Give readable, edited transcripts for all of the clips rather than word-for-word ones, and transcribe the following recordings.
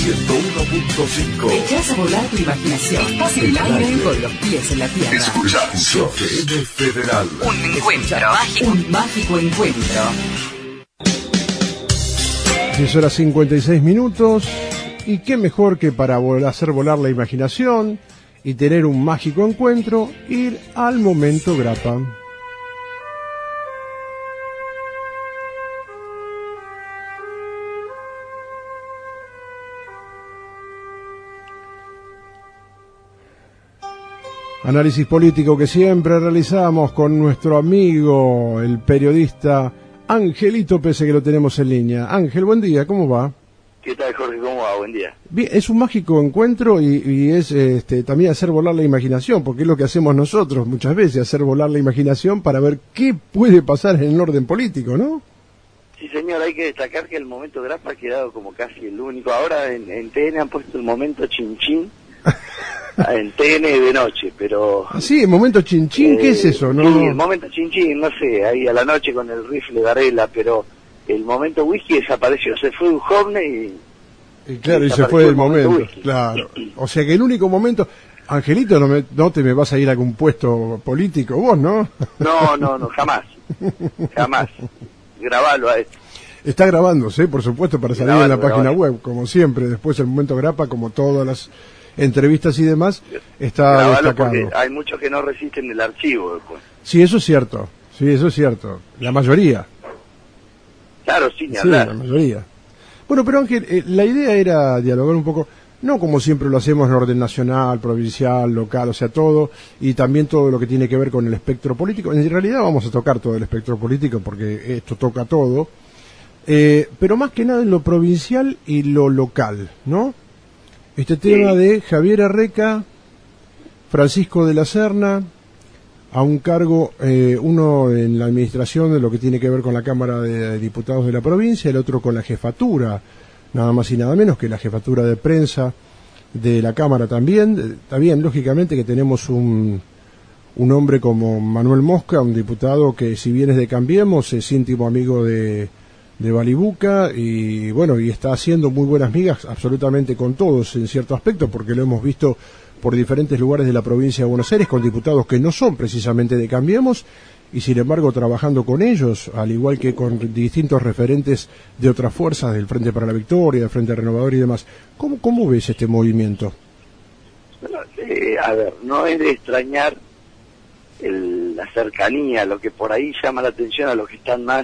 101.5. Echás a volar tu imaginación. Estás en el aire con los pies en la tierra. Escuchás FM Federal. Un encuentro mágico. Un mágico encuentro. 10:56. Y qué mejor que para hacer volar la imaginación y tener un mágico encuentro, ir al Momento Grappa. Análisis político que siempre realizamos con nuestro amigo, el periodista Angelito Pese, que lo tenemos en línea. Ángel, buen día, ¿cómo va? ¿Qué tal, Jorge? ¿Cómo va? Buen día. Bien, es un mágico encuentro y es también hacer volar la imaginación, porque es lo que hacemos nosotros muchas veces, hacer volar la imaginación para ver qué puede pasar en el orden político, ¿no? Sí, señor, hay que destacar que el Momento Grappa ha quedado como casi el único. Ahora en TN han puesto el Momento Chinchín en TN de noche, pero... Ah, sí, el Momento Chinchín, ¿qué es eso? ¿No? Sí, el Momento Chinchín, no sé, ahí a la noche con el rifle Varela, pero el Momento Whisky desapareció, se fue un joven y claro, y se fue el momento, claro. O sea que el único momento... Angelito, no te me vas a ir a algún puesto político vos, ¿no? No, jamás. Grabalo a esto. Está grabándose, por supuesto, para salir en la página web, como siempre. Después el Momento Grappa, como todas las entrevistas y demás, está grabalo destacado. Porque hay muchos que no resisten el archivo después. Sí, eso es cierto. La mayoría. Claro, sin sí, hablar. La mayoría. Bueno, pero Ángel, la idea era dialogar un poco, no como siempre lo hacemos en orden nacional, provincial, local, o sea, todo, y también todo lo que tiene que ver con el espectro político. En realidad vamos a tocar todo el espectro político porque esto toca todo, pero más que nada en lo provincial y lo local, ¿no? Este tema de Javier Arreca, Francisco de la Serna, a un cargo, uno en la administración de lo que tiene que ver con la Cámara de Diputados de la provincia, el otro con la jefatura, nada más y nada menos que la jefatura de prensa de la Cámara también. Está bien, lógicamente que tenemos un hombre como Manuel Mosca, un diputado que si bien es de Cambiemos, es íntimo amigo de Balibuca y bueno, y está haciendo muy buenas migas absolutamente con todos en cierto aspecto, porque lo hemos visto por diferentes lugares de la provincia de Buenos Aires con diputados que no son precisamente de Cambiemos y sin embargo trabajando con ellos, al igual que con distintos referentes de otras fuerzas, del Frente para la Victoria, del Frente Renovador y demás. ¿Cómo ves este movimiento? Bueno, a ver, no es de extrañar la cercanía, lo que por ahí llama la atención a los que están más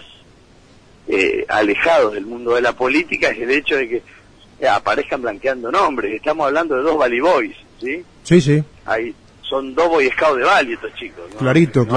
alejados del mundo de la política es el hecho de que aparezcan blanqueando nombres. Estamos hablando de dos Bali Boys, ¿sí? Sí. Son dos Boy Scouts de Bali estos chicos, ¿no? Clarito.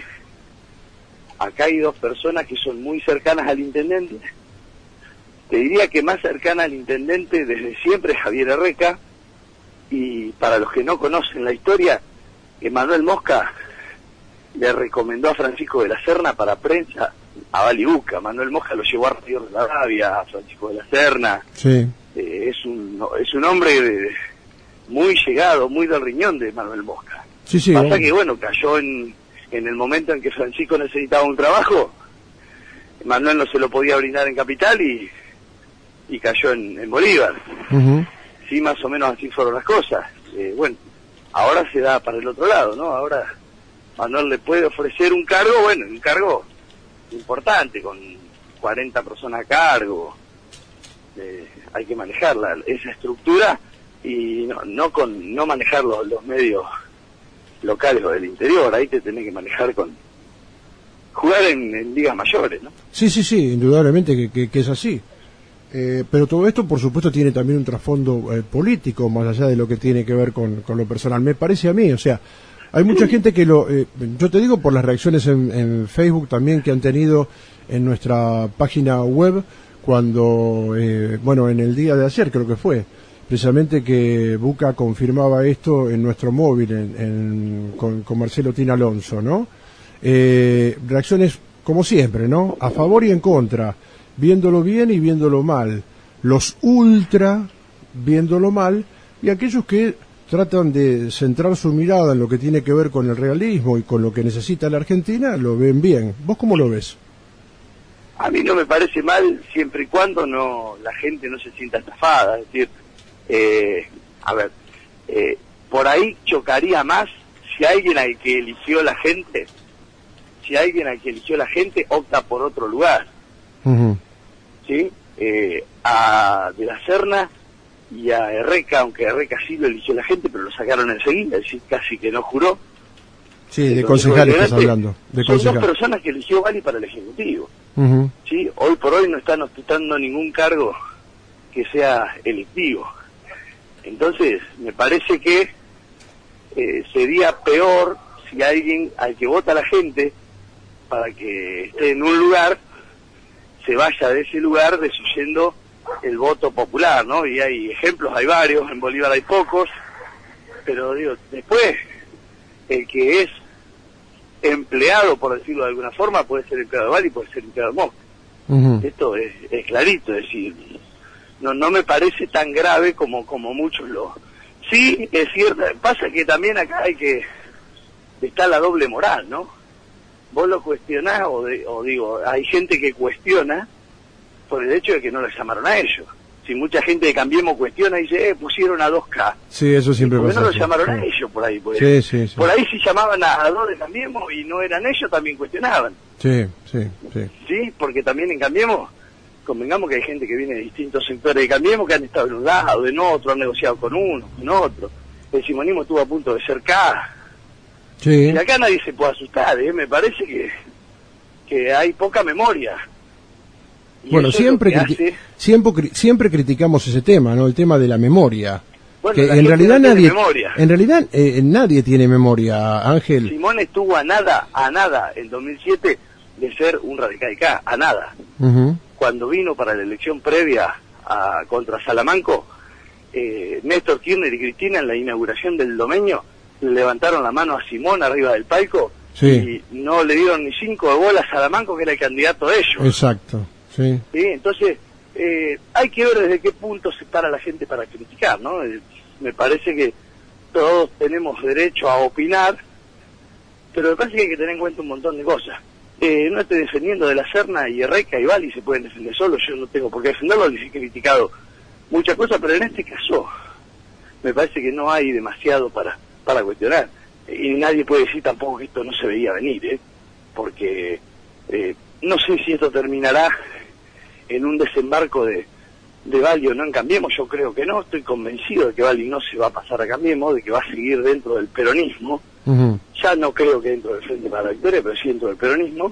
Acá hay dos personas que son muy cercanas al intendente. Te diría que más cercana al intendente desde siempre es Javier Arreca, y para los que no conocen la historia, Manuel Mosca le recomendó a Francisco de la Serna para prensa a Balibuca. Manuel Mosca lo llevó a Río de la Rabia, a Francisco de la Serna. Sí. Es un hombre muy llegado, muy del riñón de Manuel Mosca. Sí. Pasa que bueno, cayó en el momento en que Francisco necesitaba un trabajo, Manuel no se lo podía brindar en Capital y cayó en Bolívar. Uh-huh. Sí, más o menos así fueron las cosas. Bueno, ahora se da para el otro lado, ¿no? Ahora Manuel le puede ofrecer un cargo importante, con 40 personas a cargo. Hay que manejar esa estructura y no manejar los medios locales o del interior. Ahí te tenés que manejar jugar en ligas mayores, ¿no? Sí, indudablemente que es así. Pero todo esto, por supuesto, tiene también un trasfondo político, más allá de lo que tiene que ver con lo personal. Me parece a mí, o sea, hay mucha gente que yo te digo por las reacciones en Facebook también que han tenido en nuestra página web cuando, en el día de ayer creo que fue, precisamente que Buca confirmaba esto en nuestro móvil con Marcelo Tin Alonso, ¿no? Reacciones como siempre, ¿no? A favor y en contra, viéndolo bien y viéndolo mal, los ultra viéndolo mal y aquellos que tratan de centrar su mirada en lo que tiene que ver con el realismo y con lo que necesita la Argentina, lo ven bien. ¿Vos cómo lo ves? A mí no me parece mal siempre y cuando la gente no se sienta estafada. Es decir, A ver, por ahí chocaría más si alguien al que eligió la gente, opta por otro lugar. Ujú. ¿Sí? A De la Serna y a Herreca, aunque Herreca sí lo eligió la gente, pero lo sacaron enseguida, es decir, casi que no juró. Sí, de concejales estás hablando. De son concejales. 2 personas que eligió Bali para el Ejecutivo. Ujú. ¿Sí? Hoy por hoy no están ostentando ningún cargo que sea electivo. Entonces, me parece que sería peor si alguien al que vota la gente para que esté en un lugar se vaya de ese lugar destruyendo el voto popular, ¿no? Y hay ejemplos, hay varios, en Bolívar hay pocos, pero digo, después el que es empleado, por decirlo de alguna forma, puede ser empleado de Bali, puede ser empleado de Mosca. Ujú. Esto es clarito, es decir, no me parece tan grave como muchos lo... Sí, es cierto, pasa que también acá está la doble moral, ¿no? Vos lo cuestionás o digo, hay gente que cuestiona por el hecho de que no lo llamaron a ellos. Si mucha gente de Cambiemos cuestiona y dice, pusieron a 2K. Sí, eso siempre ¿Por qué pasa. no lo así. llamaron a Sí. ellos por ahí? Pues, Sí. por ahí si llamaban a 2 de Cambiemos y no eran ellos, también cuestionaban. Sí. ¿Sí? Porque también en Cambiemos, convengamos que hay gente que viene de distintos sectores de Cambiemos que han estado en un lado, en otro, han negociado con uno, con otro. El simonismo estuvo a punto de ser K. Sí. Y acá nadie se puede asustar, ¿eh? Me parece que hay poca memoria. Y Bueno, eso es lo que siempre criticamos ese tema, ¿no? El tema de la memoria. Bueno, Que la en gente realidad no tiene nadie, memoria. nadie tiene memoria, Ángel. Simón estuvo a nada en 2007 de ser un radical K, a nada. Ujú. Cuando vino para la elección previa contra Salamanco, Néstor Kirchner y Cristina en la inauguración del domenio le levantaron la mano a Simón arriba del palco Sí. y no le dieron ni 5 de bolas a Salamanco, que era el candidato de ellos. Exacto, sí. ¿Sí? Entonces, hay que ver desde qué punto se para la gente para criticar, ¿no? Me parece que todos tenemos derecho a opinar, pero me parece que hay que tener en cuenta un montón de cosas. No estoy defendiendo De la Serna y Herreca y Bali, se pueden defender solos, yo no tengo por qué defenderlo, les he criticado muchas cosas, pero en este caso me parece que no hay demasiado para cuestionar. Y nadie puede decir tampoco que esto no se veía venir, porque no sé si esto terminará en un desembarco de Bali o no en Cambiemos. Yo creo que no, estoy convencido de que Bali no se va a pasar a Cambiemos, de que va a seguir dentro del peronismo. Ujú. Ya no creo que dentro del Frente para la Victoria, pero sí dentro del peronismo.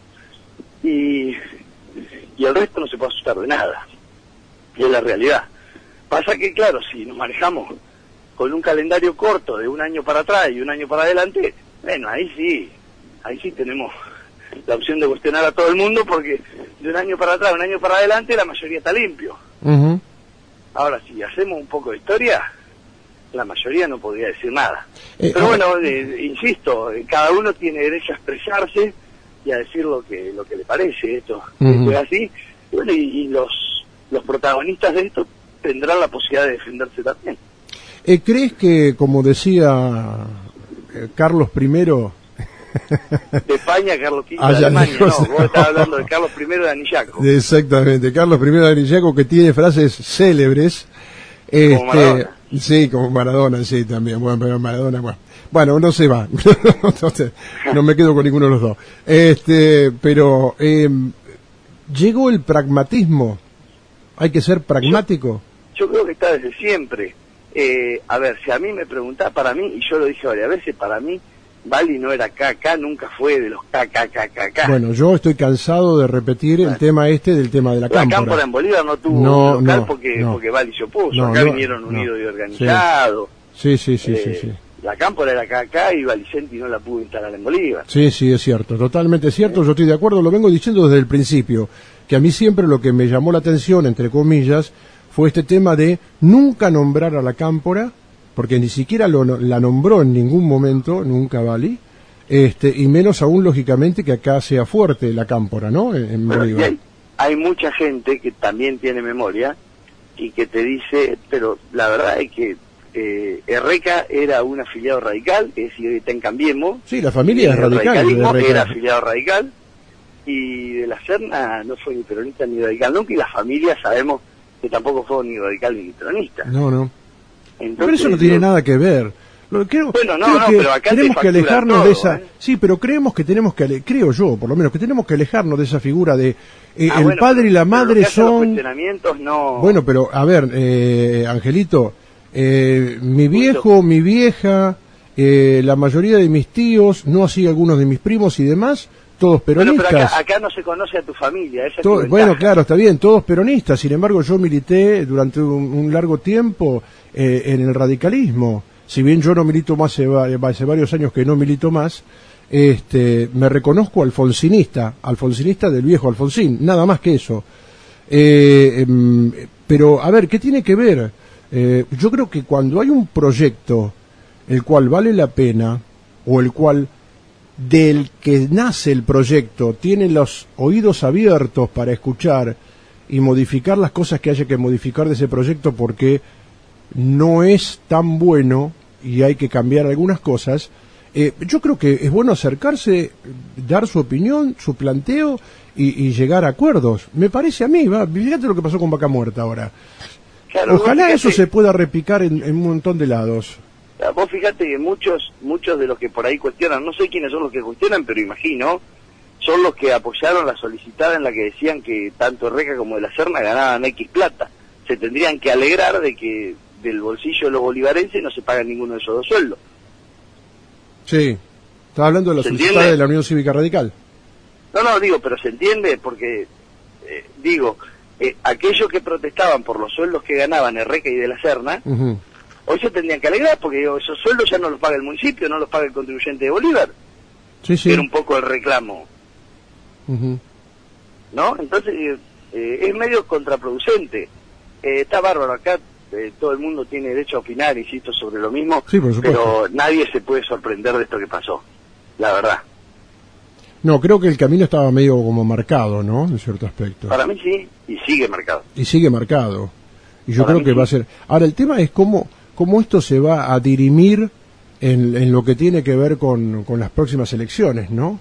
Y el resto no se puede asustar de nada. Y es la realidad. Pasa que, claro, si nos manejamos con un calendario corto de un año para atrás y un año para adelante, bueno, ahí sí tenemos la opción de cuestionar a todo el mundo, porque de un año para atrás, un año para adelante, la mayoría está limpio. Ujú. Ahora, si hacemos un poco de historia, la mayoría no podría decir nada. Pero ahora- bueno, insisto, cada uno tiene derecho a expresarse y a decir lo que le parece. Esto Ujú. es así. Y bueno, y los protagonistas de esto tendrán la posibilidad de defenderse también. ¿Crees que, como decía Carlos I, De España, Carlos V de Allá Alemania, lejos, no, vos estás hablando de Carlos I de Anillaco. exactamente, Carlos I de Arillaco, que tiene frases célebres, Como Maradona. sí, como Maradona, sí, también, bueno, pero Maradona, bueno, no se va, no me quedo con ninguno de los dos, pero llegó el pragmatismo, hay que ser pragmático. Yo creo que está desde siempre. A ver, si a mí me preguntás, para mí, y yo lo dije varias veces, para mí, Bali no era KK, nunca fue de los KKKK. Bueno, yo estoy cansado de repetir el tema del tema de la La cámpora. cámpora en Bolívar no tuvo No, un local no, porque no. Bali se opuso. No, Acá no, vinieron no. unidos y organizados. Sí. Sí. La cámpora era KK y Valicenti no la pudo instalar en Bolívar. Sí, es cierto, totalmente cierto, yo estoy de acuerdo, lo vengo diciendo desde el principio, que a mí siempre lo que me llamó la atención, entre comillas, fue este tema de nunca nombrar a la cámpora, porque ni siquiera la nombró en ningún momento, nunca Bali, y menos aún, lógicamente, que acá sea fuerte la cámpora, ¿no?, en Bueno, y Bolívar. hay mucha gente que también tiene memoria y que te dice, pero la verdad es que Herreca era un afiliado radical, es decir, está en Cambiemos. Sí, la familia es el radical. radicalismo de Herreca. era afiliado radical, y De la Serna no fue ni peronista ni radical nunca, y la familia sabemos que tampoco fue ni radical ni peronista. No. Entonces, Pero eso no tiene nada que ver. Creo que pero acá tenemos que alejarnos todo, de esa... Sí, pero creemos que tenemos que... Creo yo, por lo menos, que tenemos que alejarnos de esa figura de... el padre y la madre son... Los cuestionamientos no... Bueno, pero, a ver, Angelito, mi viejo, mi vieja, la mayoría de mis tíos, no así algunos de mis primos y demás, todos peronistas. Bueno, pero acá no se conoce a tu familia, esa es tu Bueno, ventaja. claro, está bien, todos peronistas. Sin embargo, yo milité durante un largo tiempo en el radicalismo. Si bien yo no milito más, hace varios años que no milito más, me reconozco alfonsinista del viejo Alfonsín, nada más que eso. Pero, a ver, ¿qué tiene que ver? Yo creo que cuando hay un proyecto el cual vale la pena, o el cual del que nace el proyecto tiene los oídos abiertos para escuchar y modificar las cosas que haya que modificar de ese proyecto porque no es tan bueno y hay que cambiar algunas cosas, yo creo que es bueno acercarse, dar su opinión, su planteo y llegar a acuerdos. Me parece a mí, fíjate lo que pasó con Vaca Muerta ahora. Claro, Ojalá eso se pueda replicar en un montón de lados. Vos fíjate que muchos de los que por ahí cuestionan, no sé quiénes son los que cuestionan, pero imagino, son los que apoyaron la solicitada en la que decían que tanto Reca como de la Serna ganaban X plata. Se tendrían que alegrar de que del bolsillo de los bolivarenses no se paga ninguno de esos dos sueldos. Sí, estaba hablando de la solicitada de la Unión Cívica Radical. No, digo, pero se entiende porque, aquellos que protestaban por los sueldos que ganaban el Reca y de la Serna, hoy se tendrían que alegrar porque esos sueldos ya no los paga el municipio, no los paga el contribuyente de Bolívar. Sí. Era un poco el reclamo. ¿No? Entonces, es medio contraproducente. Está bárbaro acá. Todo el mundo tiene derecho a opinar, insisto, sobre lo mismo, sí, por supuesto. Pero nadie se puede sorprender de esto que pasó, la verdad. No, creo que el camino estaba medio como marcado, ¿no? En cierto aspecto. Para mí sí, y sigue marcado. Y sigue marcado. Y yo Para creo que sí. va a ser... Ahora, el tema es cómo esto se va a dirimir en lo que tiene que ver con las próximas elecciones, ¿no?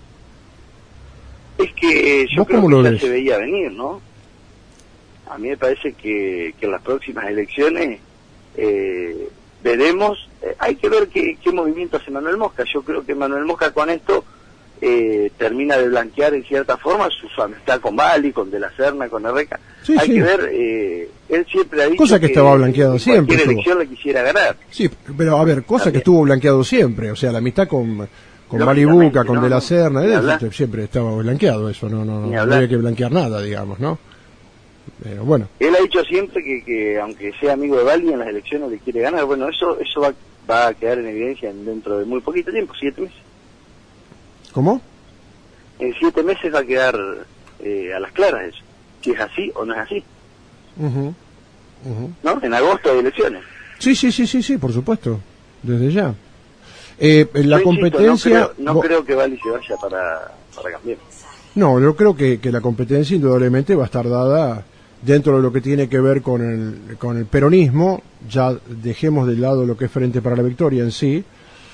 Es que yo ¿Vos creo cómo lo que ya ves? se veía venir, ¿no? A mí me parece que en las próximas elecciones veremos, hay que ver qué movimiento hace Manuel Mosca. Yo creo que Manuel Mosca con esto termina de blanquear en cierta forma su amistad con Bali, con De la Serna, con Reca. Sí, hay sí. que ver, él siempre ha dicho Cosa que estaba blanqueado siempre, cualquier estuvo. elección le quisiera ganar. Sí, pero a ver, cosa También. que estuvo blanqueado siempre, o sea, la amistad con Lógicamente, Balibuca, con ¿no? De la Serna, Ni hablar. siempre estaba blanqueado eso, no Ni no hablar. había que blanquear nada, digamos, ¿no? Pero bueno, Él ha dicho siempre que aunque sea amigo de Bali en las elecciones le quiere ganar. Bueno, eso va a quedar en evidencia dentro de muy poquito tiempo, 7 meses. ¿cómo? En 7 meses va a quedar a las claras eso, si es así o no es así, Ujú. ¿no? En agosto hay elecciones. Sí, por supuesto, desde ya. La Yo insisto, competencia... no creo que Bali se vaya para cambiar. No, yo creo que la competencia indudablemente va a estar dada dentro de lo que tiene que ver con el peronismo. Ya dejemos de lado lo que es Frente para la Victoria en sí.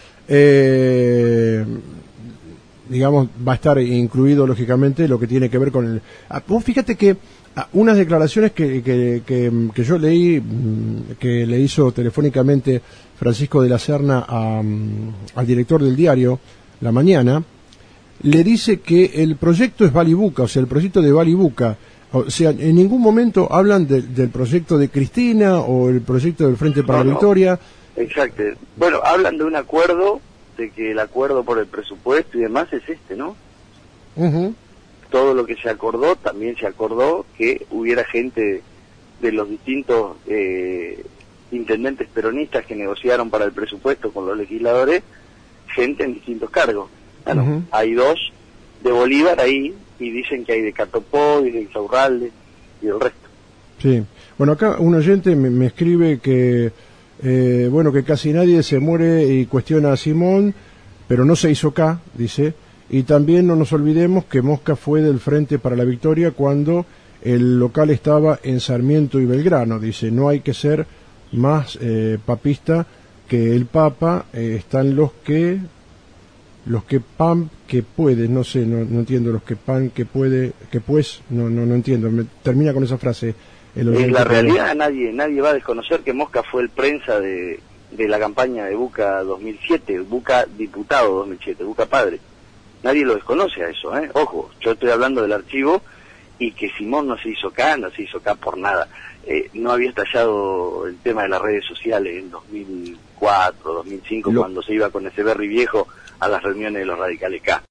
Digamos, va a estar incluido lógicamente lo que tiene que ver con el... Vos fíjate que unas declaraciones que yo leí, que le hizo telefónicamente Francisco de la Serna al director del diario La Mañana, le dice que el proyecto es Balibuca, o sea, el proyecto de Balibuca. O sea, en ningún momento hablan del proyecto de Cristina o el proyecto del Frente para la Victoria. Exacto. Bueno, hablan de un acuerdo, de que el acuerdo por el presupuesto y demás es este, ¿no? Todo lo que se acordó, también se acordó que hubiera gente de los distintos intendentes peronistas que negociaron para el presupuesto con los legisladores, gente en distintos cargos. Bueno, hay 2 de Bolívar ahí, y dicen que hay de Catopó y de Insaurralde y el resto. Sí. Bueno, acá un oyente me escribe que, que casi nadie se muere y cuestiona a Simón, pero no se hizo acá, dice. Y también no nos olvidemos que Mosca fue del Frente para la Victoria cuando el local estaba en Sarmiento y Belgrano, dice. No hay que ser más papista que el Papa, están los que pan que puede, no entiendo, los que pan que puede, que pues, no entiendo, termina con esa frase, Es la realidad, nadie va a desconocer que Mosca fue el prensa de la campaña de Buca 2007, Buca diputado 2007, Buca padre. Nadie lo desconoce a eso, Ojo, yo estoy hablando del archivo y que Simón no se hizo acá por nada. No había estallado el tema de las redes sociales en 2004, 2005, cuando se iba con ese Berry viejo a las reuniones de los radicales K.